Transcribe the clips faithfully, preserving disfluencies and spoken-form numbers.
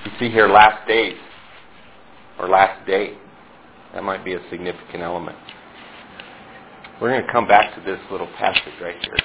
You see here last days, or last day. That might be a significant element. We're going to come back to this little passage right here.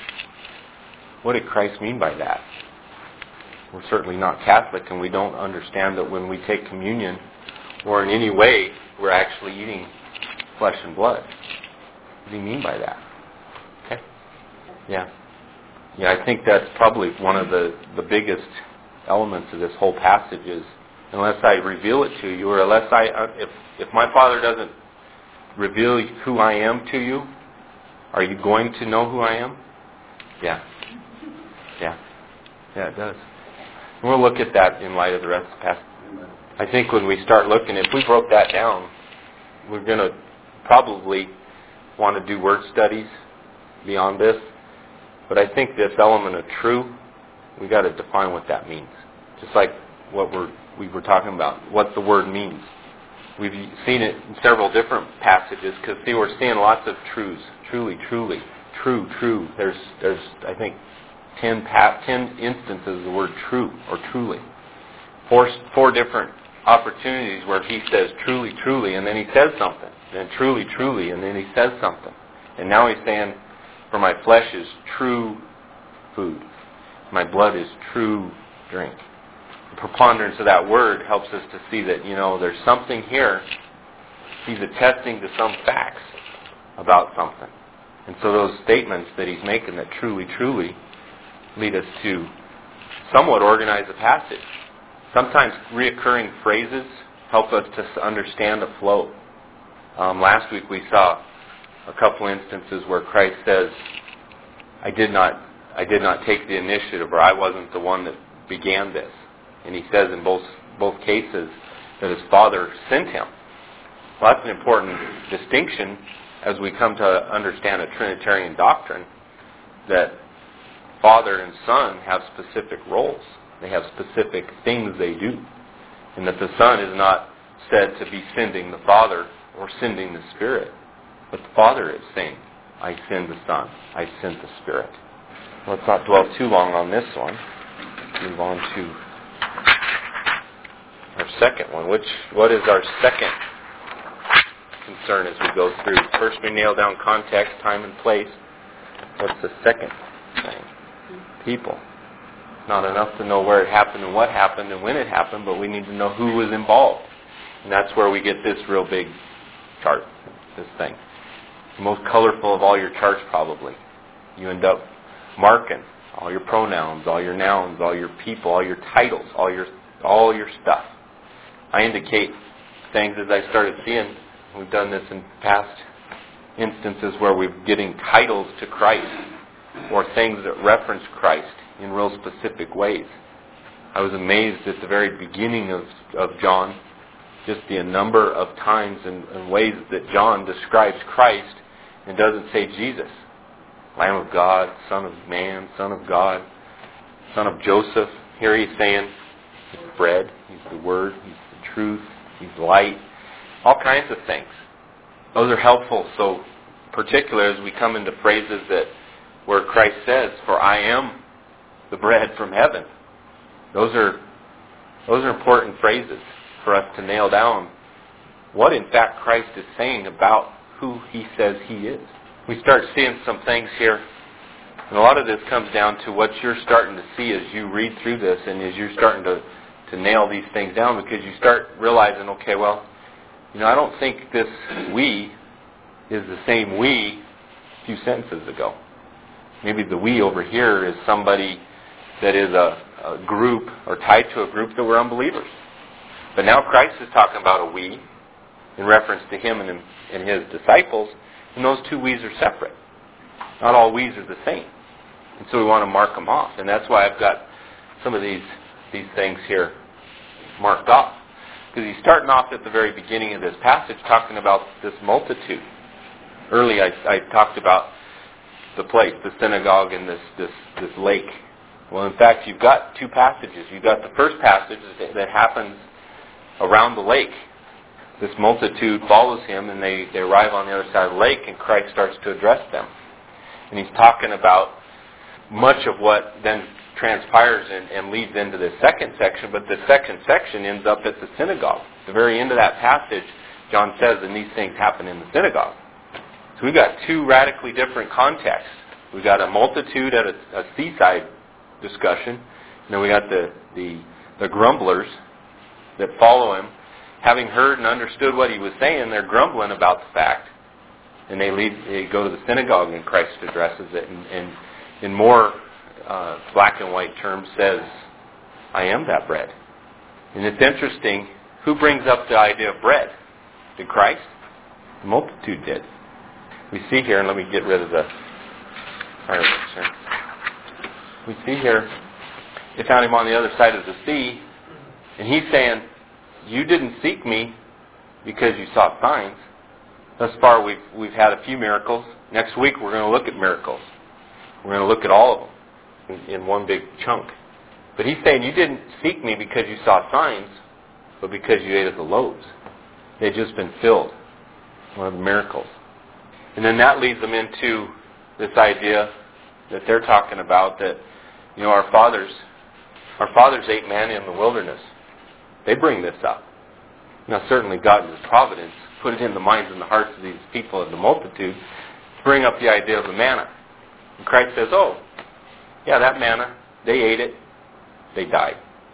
What did Christ mean by that? We're certainly not Catholic, and we don't understand that when we take communion, or in any way, we're actually eating flesh and blood. What does he mean by that? Okay? Yeah. Yeah, I think that's probably one of the, the biggest elements of this whole passage is, unless I reveal it to you, or unless I, if if my Father doesn't reveal who I am to you, are you going to know who I am? Yeah. Yeah. Yeah, it does. And we'll look at that in light of the rest of the passage. I think when we start looking, if we broke that down, we're going to probably want to do word studies beyond this. But I think this element of true, we got to define what that means. Just like what we're we were talking about, what the word means. We've seen it in several different passages because see, we're seeing lots of truths. Truly, truly, true, true. There's, there's, I think, ten, pa- ten instances of the word true or truly. Four, four different opportunities where he says truly, truly, and then he says something. Then truly, truly, and then he says something. And now he's saying, for my flesh is true food. My blood is true drink. The preponderance of that word helps us to see that, you know, there's something here. He's attesting to some facts about something. And so those statements that he's making that truly, truly lead us to somewhat organize the passage. Sometimes reoccurring phrases help us to understand a flow. Um, last week we saw a couple instances where Christ says, I did not I did not take the initiative, or I wasn't the one that began this. And he says in both both cases that his Father sent him. Well, that's an important distinction as we come to understand a Trinitarian doctrine, that Father and Son have specific roles. They have specific things they do. And that the Son is not said to be sending the Father or sending the Spirit. But the Father is saying, I send the Son, I send the Spirit. Let's not dwell too long on this one. Move on to our second one. Which what is our second concern as we go through? First we nail down context, time and place. What's the second thing? People. Not enough to know where it happened and what happened and when it happened, but we need to know who was involved. And that's where we get this real big chart, this thing. The most colorful of all your charts probably. You end up marking all your pronouns, all your nouns, all your people, all your titles, all your all your stuff. I indicate things as I started seeing. We've done this in past instances where we're getting titles to Christ or things that reference Christ in real specific ways. I was amazed at the very beginning of, of John, just the number of times and, and ways that John describes Christ and doesn't say Jesus. Lamb of God, Son of Man, Son of God, Son of Joseph. Here he's saying he's bread, he's the Word, he's the truth, he's light, all kinds of things. Those are helpful, so particular as we come into phrases that where Christ says, for I am the bread from heaven. Those are those are important phrases for us to nail down what in fact Christ is saying about who he says he is. We start seeing some things here, and a lot of this comes down to what you're starting to see as you read through this and as you're starting to, to nail these things down, because you start realizing, okay, well, you know, I don't think this we is the same we a few sentences ago. Maybe the we over here is somebody that is a, a group or tied to a group that were unbelievers. But now Christ is talking about a we in reference to him and, and his disciples, and those two we's are separate. Not all we's are the same. And so we want to mark them off. And that's why I've got some of these these things here marked off. Because he's starting off at the very beginning of this passage talking about this multitude. Early I, I talked about the place, the synagogue, and this, this, this lake. Well, in fact, you've got two passages. You've got the first passage that, that happens around the lake. This multitude follows him, and they, they arrive on the other side of the lake, and Christ starts to address them. And he's talking about much of what then transpires and, and leads into the second section, but the second section ends up at the synagogue. At the very end of that passage, John says, and these things happen in the synagogue. So we've got two radically different contexts. We've got a multitude at a, a seaside discussion, and then we got the, the, the grumblers that follow him. Having heard and understood what he was saying, they're grumbling about the fact, and they lead, they go to the synagogue, and Christ addresses it, and, and in more uh, black and white terms says, I am that bread. And it's interesting, who brings up the idea of bread? Did Christ? The multitude did. We see here, and let me get rid of the fireworks here. We see here, they found him on the other side of the sea, and he's saying, you didn't seek me because you sought signs. Thus far, we've we've had a few miracles. Next week, we're going to look at miracles. We're going to look at all of them in, in one big chunk. But he's saying, you didn't seek me because you saw signs, but because you ate of the loaves. They'd just been filled. One of the miracles. And then that leads them into this idea that they're talking about, that, you know, our fathers, our fathers ate manna in the wilderness. They bring this up. Now, certainly God in His providence put it in the minds and the hearts of these people of the multitude to bring up the idea of the manna. And Christ says, oh, yeah, that manna, they ate it, they died.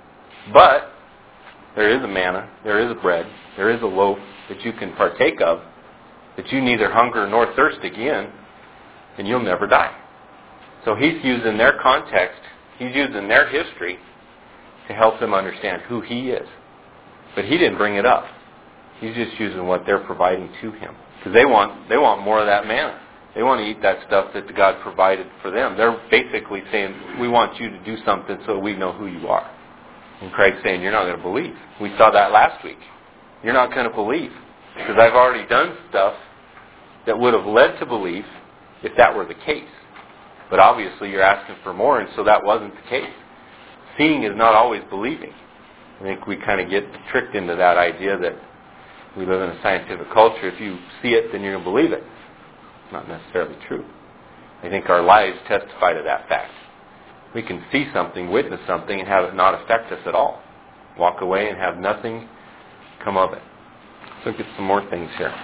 But there is a manna, there is a bread, there is a loaf that you can partake of, that you neither hunger nor thirst again, and you'll never die. So He's using their context, He's using their history to help them understand who He is. But He didn't bring it up. He's just using what they're providing to Him. Because they want they want more of that manna. They want to eat that stuff that God provided for them. They're basically saying, we want you to do something so we know who you are. And Christ's saying, you're not going to believe. We saw that last week. You're not going to believe. Because I've already done stuff that would have led to belief if that were the case. But obviously you're asking for more, and so that wasn't the case. Seeing is not always believing. I think we kind of get tricked into that idea that we live in a scientific culture. If you see it, then you're going to believe it. It's not necessarily true. I think our lives testify to that fact. We can see something, witness something, and have it not affect us at all. Walk away and have nothing come of it. Let's look at some more things here.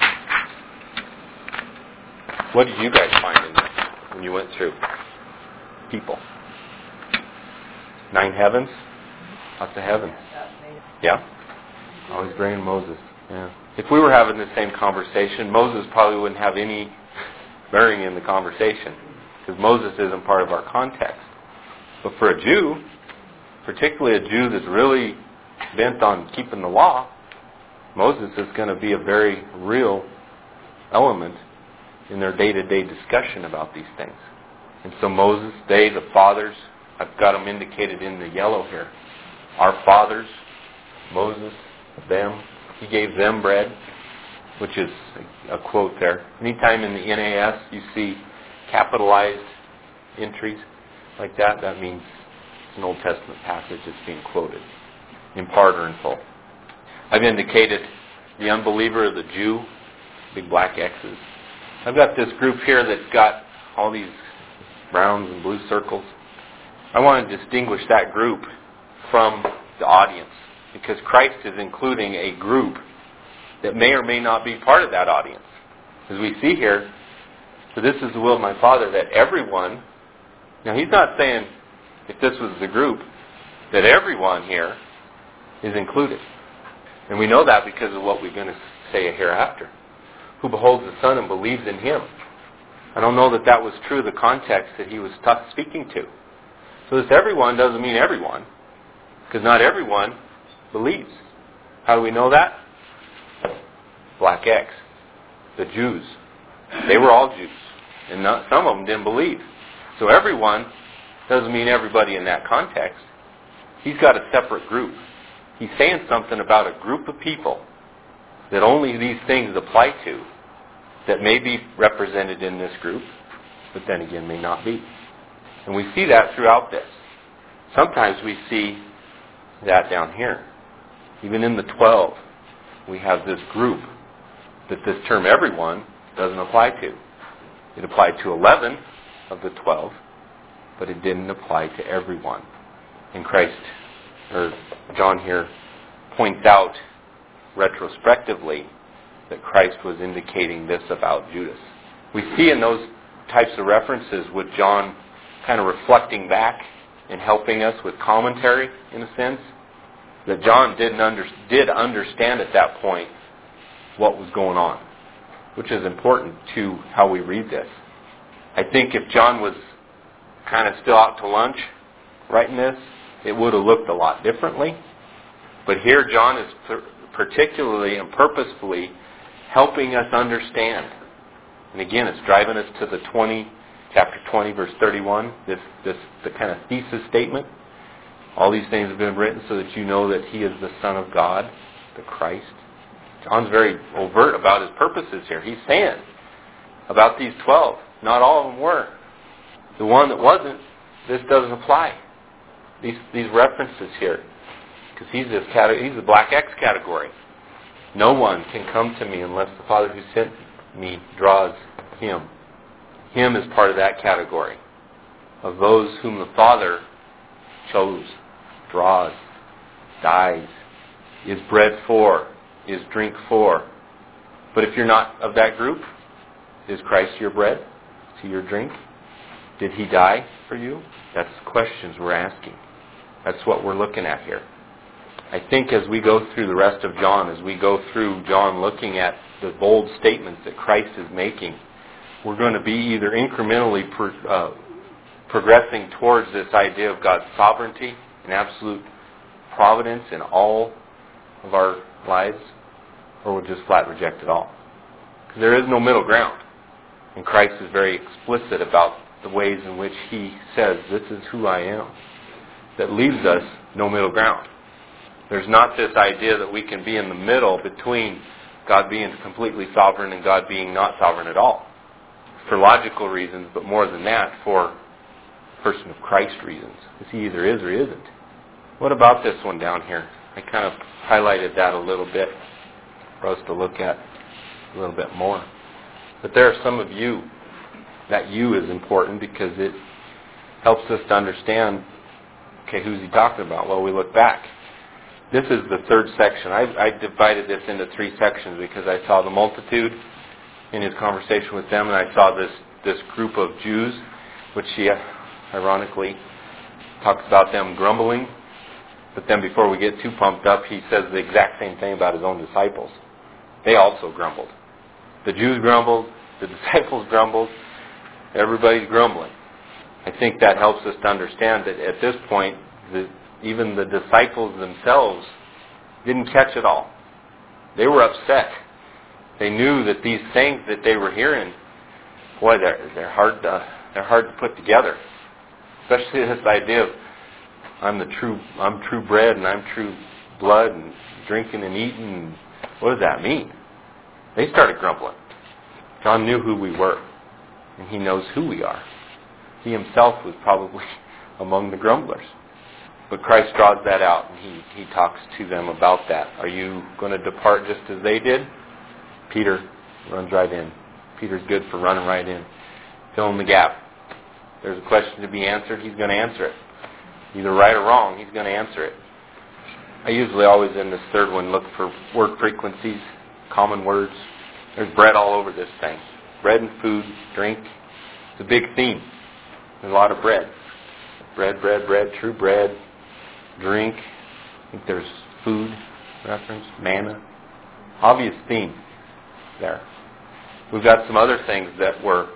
What did you guys find in this when you went through people? Nine heavens? Lots of heavens. Yeah? Always bringing Moses. Yeah. If we were having the same conversation, Moses probably wouldn't have any bearing in the conversation, because Moses isn't part of our context. But for a Jew, particularly a Jew that's really bent on keeping the law, Moses is going to be a very real element in their day-to-day discussion about these things. And so Moses, they, the fathers, I've got them indicated in the yellow here. Our fathers, Moses, them, He gave them bread, which is a quote there. Anytime in the N A S you see capitalized entries like that, that means it's an Old Testament passage that's being quoted in part or in full. I've indicated the unbeliever, the Jew, big black X's. I've got this group here that's got all these browns and blue circles. I want to distinguish that group from the audience, because Christ is including a group that may or may not be part of that audience. As we see here, so this is the will of my Father, that everyone, now He's not saying, if this was the group, that everyone here is included. And we know that because of what we're going to say hereafter. Who beholds the Son and believes in Him. I don't know that that was true of the context that He was t- speaking to. So this everyone doesn't mean everyone, because not everyone believes. How do we know that? Black X. The Jews. They were all Jews. And not, some of them didn't believe. So everyone doesn't mean everybody in that context. He's got a separate group. He's saying something about a group of people that only these things apply to, that may be represented in this group, but then again may not be. And we see that throughout this. Sometimes we see that down here. Even in the twelve, we have this group that this term everyone doesn't apply to. It applied to eleven of the twelve, but it didn't apply to everyone. And Christ, or John here, points out retrospectively that Christ was indicating this about Judas. We see in those types of references with John kind of reflecting back and helping us with commentary, in a sense, that John didn't under, did understand at that point what was going on, which is important to how we read this. I think if John was kind of still out to lunch writing this, it would have looked a lot differently. But here John is particularly and purposefully helping us understand. And again, it's driving us to the twenty, chapter twenty, verse thirty-one, this, this the kind of thesis statement. All these things have been written so that you know that He is the Son of God, the Christ. John's very overt about his purposes here. He's saying about these twelve, not all of them were. The one that wasn't, this doesn't apply. These these references here, because he's this category, he's the black X category. No one can come to me unless the Father who sent me draws him. Him is part of that category of those whom the Father chose, draws, dies, is bread for, is drink for. But if you're not of that group, is Christ your bread? Is He your drink? Did He die for you? That's the questions we're asking. That's what we're looking at here. I think as we go through the rest of John, as we go through John looking at the bold statements that Christ is making, we're going to be either incrementally pro, uh, progressing towards this idea of God's sovereignty and absolute providence in all of our lives, or we'll just flat reject it all. Because there is no middle ground. And Christ is very explicit about the ways in which He says, this is who I am. That leaves us no middle ground. There's not this idea that we can be in the middle between God being completely sovereign and God being not sovereign at all. For logical reasons, but more than that, for person of Christ reasons. Because He either is or He isn't. What about this one down here? I kind of highlighted that a little bit for us to look at a little bit more. But there are some of you, that you is important because it helps us to understand, okay, who's He talking about? Well, we look back. This is the third section. I, I divided this into three sections because I saw the multitude in His conversation with them, and I saw this, this group of Jews, which He ironically talks about them grumbling. But then before we get too pumped up, He says the exact same thing about His own disciples. They also grumbled. The Jews grumbled. The disciples grumbled. Everybody's grumbling. I think that helps us to understand that at this point, the, even the disciples themselves didn't catch it all. They were upset. They knew that these things that they were hearing, boy, they're, they're hard to, they're hard to put together. Especially this idea of I'm the true, I'm true bread and I'm true blood and drinking and eating. What does that mean? They started grumbling. John knew who we were, and He knows who we are. He Himself was probably among the grumblers. But Christ draws that out, and He, he talks to them about that. Are you going to depart just as they did? Peter runs right in. Peter's good for running right in. Fill in the gap. There's a question to be answered, He's going to answer it. Either right or wrong, He's going to answer it. I usually always in this third one look for word frequencies, common words. There's bread all over this thing. Bread and food, drink. It's a big theme. There's a lot of bread. Bread, bread, bread, true bread, drink. I think there's food reference, manna. Obvious theme there. We've got some other things that were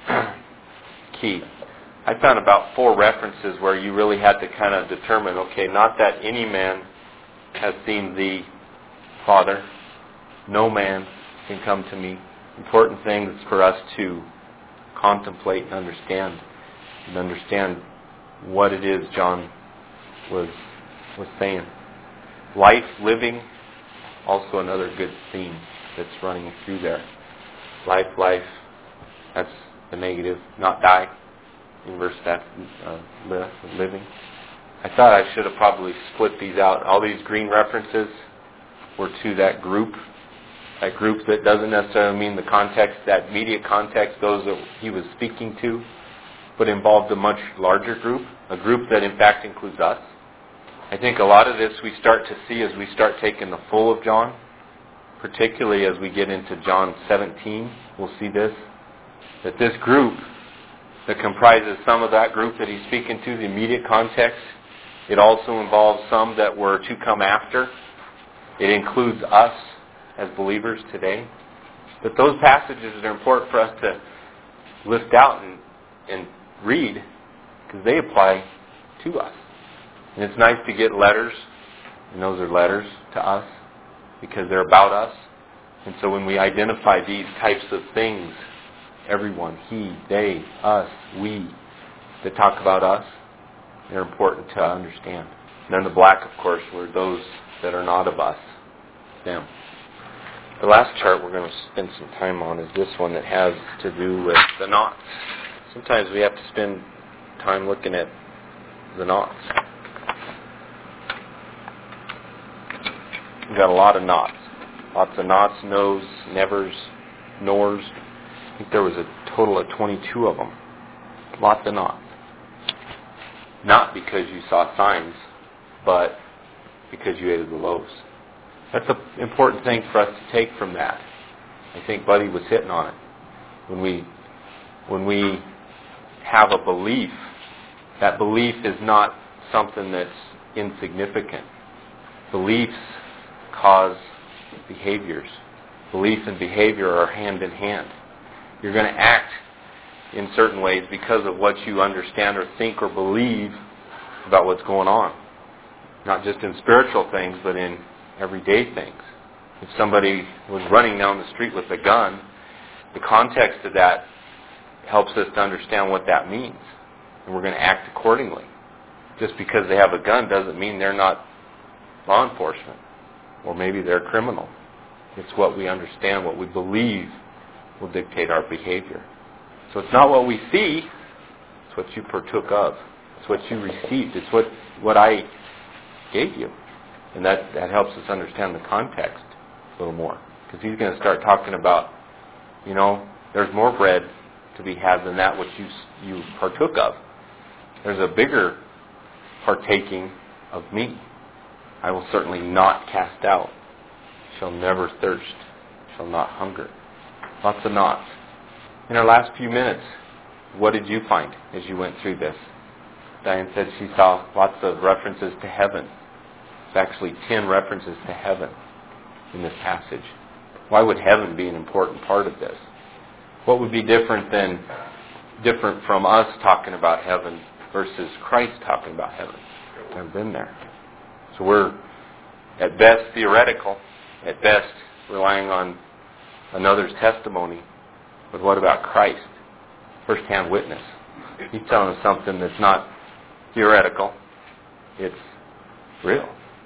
key. I found about four references where you really had to kind of determine, okay, not that any man has seen the Father. No man can come to me. Important things for us to contemplate and understand. And understand what it is John was was saying. Life, living, also another good theme that's running through there. Life, life, that's the negative. Not die, inverse that, uh, living. I thought I should have probably split these out. All these green references were to that group. That group that doesn't necessarily mean the context, that immediate context, those that he was speaking to. but involved a much larger group, a group that in fact includes us. I think a lot of this we start to see as we start taking the full of John, particularly as we get into John seventeen. We'll see this, that this group that comprises some of that group that he's speaking to, the immediate context, it also involves some that were to come after. It includes us as believers today. But those passages are important for us to lift out and, and read because they apply to us. And it's nice to get letters, and those are letters to us because they're about us. And so when we identify these types of things, everyone, he, they, us, we, that talk about us, they're important to understand. And then the black, of course, were those that are not of us, them. The last chart we're going to spend some time on is this one that has to do with the knots. Sometimes we have to spend time looking at the knots. We've got a lot of knots. Lots of knots, no's, nevers, nors. I think there was a total of twenty-two of them. Lots of knots. Not because you saw signs, but because you ate of the loaves. That's an important thing for us to take from that. I think Buddy was hitting on it. When we, when we have a belief, that belief is not something that's insignificant. Beliefs cause behaviors. Belief and behavior are hand in hand. You're going to act in certain ways because of what you understand or think or believe about what's going on. Not just in spiritual things, but in everyday things. If somebody was running down the street with a gun, the context of that helps us to understand what that means. And we're going to act accordingly. Just because they have a gun doesn't mean they're not law enforcement. Or maybe they're a criminal. It's what we understand, what we believe will dictate our behavior. So it's not what we see, it's what you partook of. It's what you received. It's what, what I gave you. And that, that helps us understand the context a little more. Because he's going to start talking about, you know, there's more bread to be had than that which you, you partook of. There's a bigger partaking of me. I will certainly not cast out. Shall never thirst. Shall not hunger. Lots of nots. In our last few minutes, what did you find as you went through this? Diane said she saw lots of references to heaven. There's actually ten references to heaven in this passage. Why would heaven be an important part of this? What would be different than different from us talking about heaven versus Christ talking about heaven? I've been there. So we're at best theoretical, at best relying on another's testimony. But what about Christ? First-hand witness. He's telling us something that's not theoretical. It's real.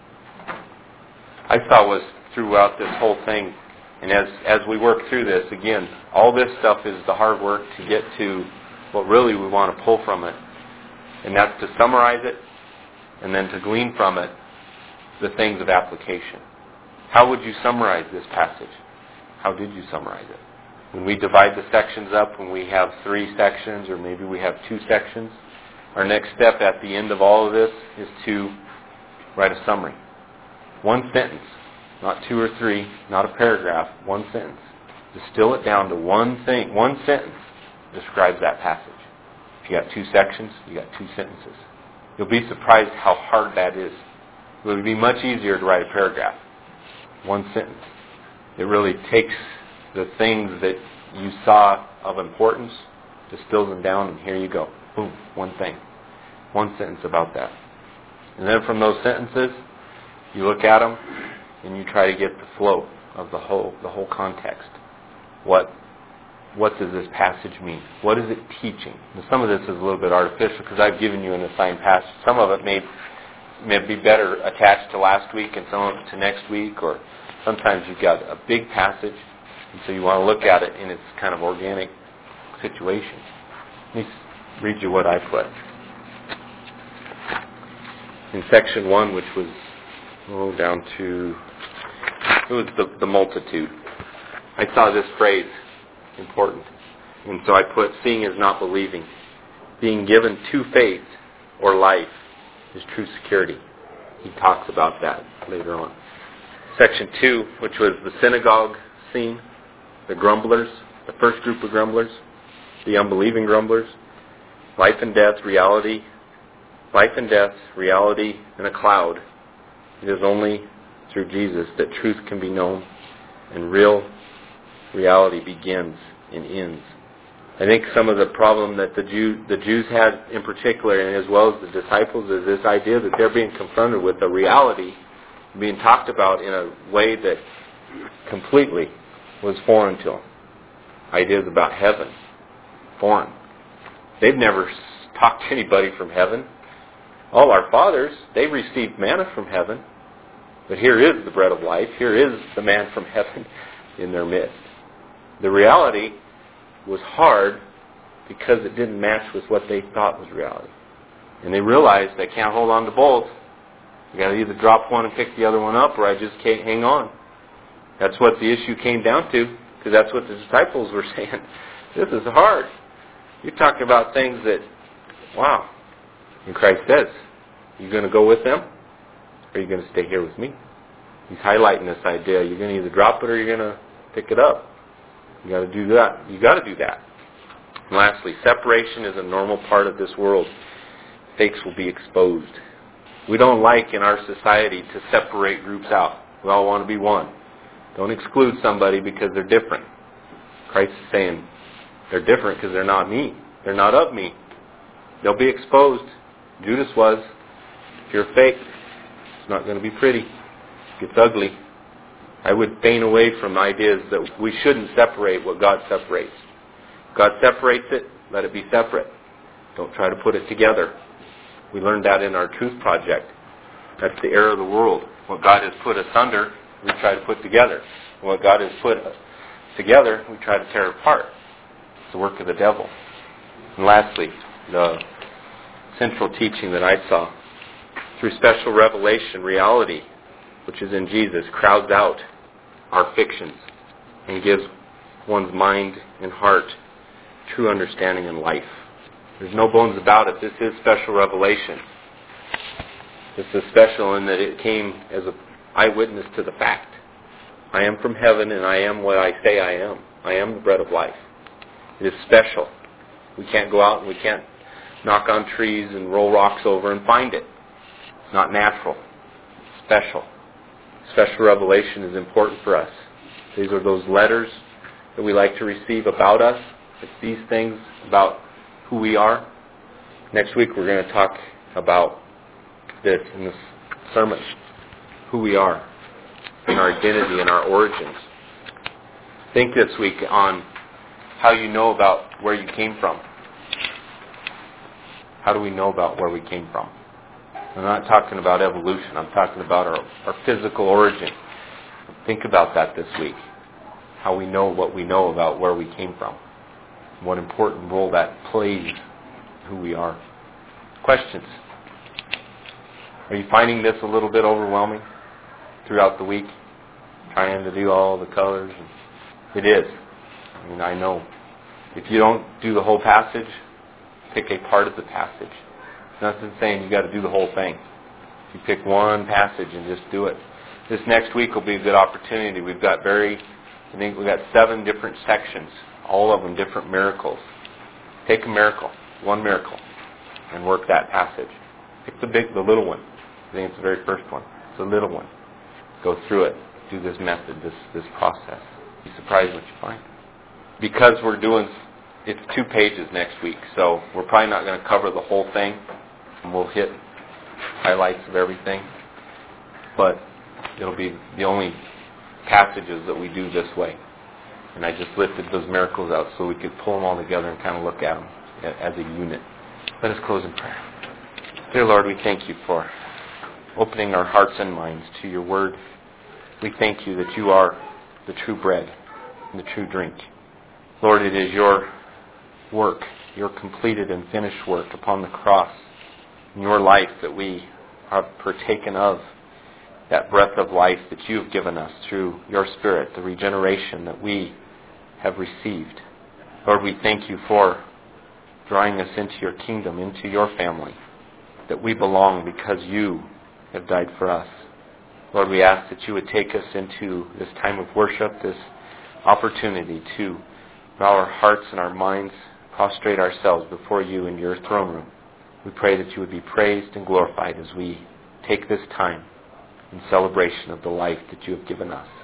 I thought was throughout this whole thing, and as as we work through this, again, all this stuff is the hard work to get to what really we want to pull from it. And that's to summarize it, and then to glean from it the things of application. How would you summarize this passage? How did you summarize it? When we divide the sections up, when we have three sections, or maybe we have two sections, our next step at the end of all of this is to write a summary. One sentence, not two or three, not a paragraph, one sentence. Distill it down to one thing, one sentence describes that passage. If you got two sections, you got two sentences. You'll be surprised how hard that is. It would be much easier to write a paragraph. One sentence. It really takes the things that you saw of importance, distills them down, and here you go. Boom, one thing. One sentence about that. And then from those sentences, you look at them, and you try to get the flow of the whole, the whole context. What, what does this passage mean? What is it teaching? And some of this is a little bit artificial because I've given you an assigned passage. Some of it may, may be better attached to last week and some of it to next week, or sometimes you've got a big passage, and so you want to look at it in its kind of organic situation. Let me read you what I put. In section one, which was oh, down to, it was the, the multitude. I saw this phrase, important. And so I put, seeing is not believing. being given to faith or life is true security. He talks about that later on. Section two, which was the synagogue scene, the grumblers, the first group of grumblers, the unbelieving grumblers, life and death, reality, life and death, reality, and a cloud. It is only through Jesus that truth can be known and real reality begins and ends. I think some of the problem that the, Jew, the Jews had in particular, and as well as the disciples, is this idea that they're being confronted with a reality being talked about in a way that completely was foreign to them. Ideas about heaven, foreign. They've never talked to anybody from heaven. All our fathers, they received manna from heaven. But here is the bread of life. Here is the man from heaven in their midst. The reality was hard because it didn't match with what they thought was reality. And they realized they can't hold on to both. You got to either drop one and pick the other one up, or I just can't hang on. That's what the issue came down to, because that's what the disciples were saying. This is hard. You're talking about things that, wow. And Christ says, you going to go with them, or are you going to stay here with me? He's highlighting this idea. You're going to either drop it or you're going to pick it up. You got to do that. You got to do that. And lastly, separation is a normal part of this world. Fakes will be exposed. We don't like in our society to separate groups out. We all want to be one. Don't exclude somebody because they're different. Christ is saying they're different because they're not me. They're not of me. They'll be exposed. Judas was. If you're fake, it's not going to be pretty. It gets ugly. I would feign away from ideas that we shouldn't separate what God separates. God separates it, let it be separate. Don't try to put it together. We learned that in our Truth Project. That's the error of the world. What God has put asunder, we try to put together. What God has put together, we try to tear apart. It's the work of the devil. And lastly, the central teaching that I saw. Through special revelation, reality, which is in Jesus, crowds out our fictions and gives one's mind and heart true understanding and life. There's no bones about it. This is special revelation. This is special in that it came as an eyewitness to the fact. I am from heaven and I am what I say I am. I am the bread of life. It is special. We can't go out and we can't knock on trees and roll rocks over and find it. It's not natural. It's special. Special revelation is important for us. These are those letters that we like to receive about us. It's these things about who we are. Next week we're going to talk about this in this sermon. Who we are. And our identity and our origins. Think this week on how you know about where you came from. How do we know about where we came from? I'm not talking about evolution. I'm talking about our, our physical origin. Think about that this week. How we know what we know about where we came from. What important role that plays in who we are. Questions? Are you finding this a little bit overwhelming throughout the week? Trying to do all the colors? It is. I mean, I know. If you don't do the whole passage, pick a part of the passage. Nothing saying you got to do the whole thing. You pick one passage and just do it. This next week will be a good opportunity. We've got very, I think we've got seven different sections, all of them different miracles. Take a miracle, one miracle, and work that passage. Pick the big, the little one. I think it's the very first one. It's the little one. Go through it. Do this method, this this process. Be surprised what you find. Because we're doing, it's two pages next week, so we're probably not going to cover the whole thing. We'll hit highlights of everything. But it'll be the only passages that we do this way. And I just lifted those miracles out so we could pull them all together and kind of look at them as a unit. Let us close in prayer. Dear Lord, we thank you for opening our hearts and minds to your word. We thank you that you are the true bread and the true drink. Lord, it is your work, your completed and finished work upon the cross, in your life that we have partaken of, that breath of life that you have given us through your Spirit, the regeneration that we have received. Lord, we thank you for drawing us into your kingdom, into your family, that we belong because you have died for us. Lord, we ask that you would take us into this time of worship, this opportunity to bow our hearts and our minds, prostrate ourselves before you in your throne room. We pray that you would be praised and glorified as we take this time in celebration of the life that you have given us.